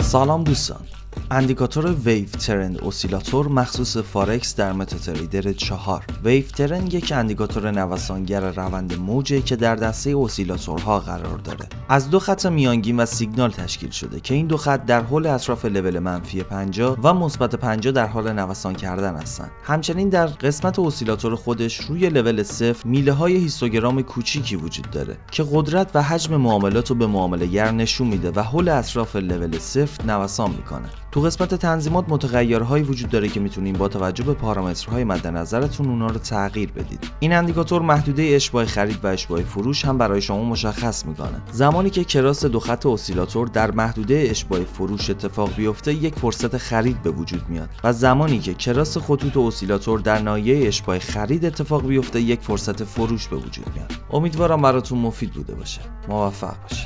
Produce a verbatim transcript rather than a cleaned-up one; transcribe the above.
سلام دوستان. اندیکاتور ویو ترند اسیلاتور مخصوص فارکس در متاتریدر چهار. ویو ترند یک اندیکاتور نوسانگر روند موجه که در دسته اسیلاتورها قرار داره. از دو خط میانگین و سیگنال تشکیل شده که این دو خط در حول اطراف لول منفی پنجاه و مثبت پنجاه در حال نوسان کردن هستند. همچنین در قسمت اسیلاتور خودش روی لول صفر میله های هیستوگرام کوچیکی وجود داره که قدرت و حجم معاملات رو به معامله‌گر نشون میده و حول اطراف لول صفر نوسان میکنه. تو قسمت تنظیمات متغیرهایی وجود داره که میتونین با توجه به پارامترهای مد نظرتون اونا رو تغییر بدید. این اندیکاتور محدوده اشباع خرید و اشباع فروش هم برای شما مشخص میکنه. زمانی که کراس دو خط اسیلاتور در محدوده اشباع فروش اتفاق بیفته یک فرصت خرید به وجود میاد و زمانی که کراس خطوط اسیلاتور در ناحیه اشباع خرید اتفاق بیفته یک فرصت فروش به وجود میاد. امیدوارم براتون مفید بوده باشه. موفق باشید.